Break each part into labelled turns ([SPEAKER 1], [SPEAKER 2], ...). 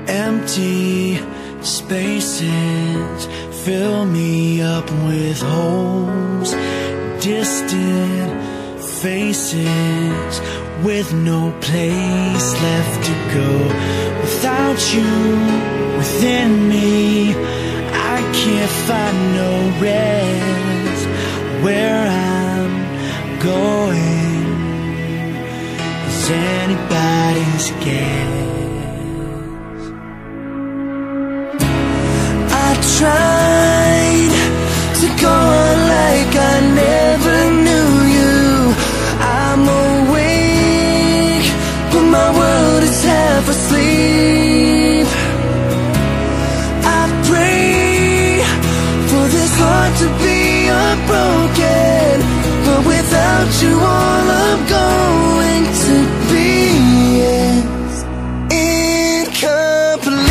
[SPEAKER 1] Empty spaces fill me up with holes. Distant faces with no place left to go. Without you within me, I can't find no rest. Where I'm going, is anybody's guess? I tried to go on like I never knew you. I'm awake, but my world is half asleep. I pray for this heart to be unbroken, but without you all I'm going to be is incomplete.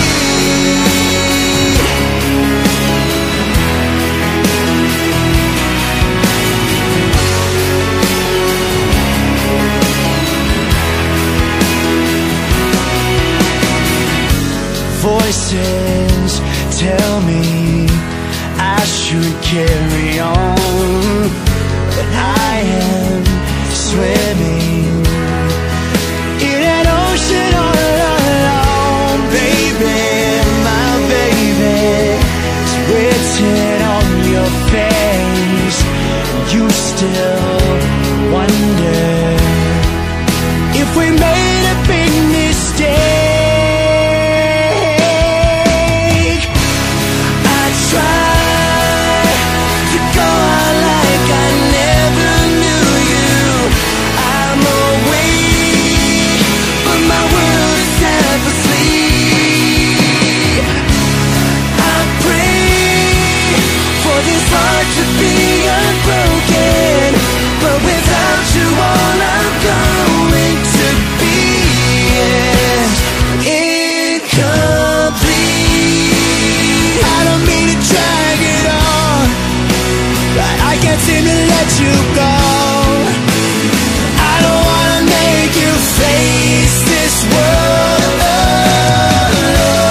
[SPEAKER 1] Voices tell me I should carry on, but I am swimming in an ocean all alone. Baby, my baby, it's written on your face. You still wonder if we made a big mistake. To be unbroken, but without you all I'm going to be is incomplete. I don't mean to drag it on, but I can't seem to let you go. I don't wanna make you face this world alone.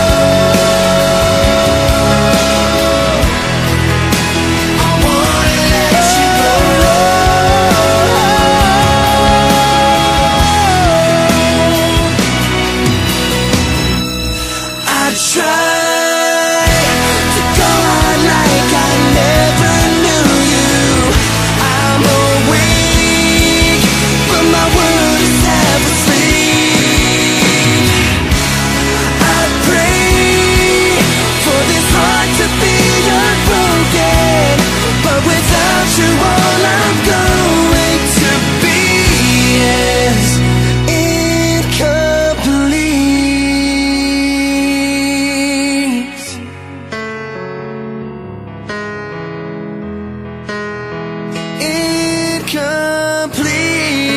[SPEAKER 1] Complete.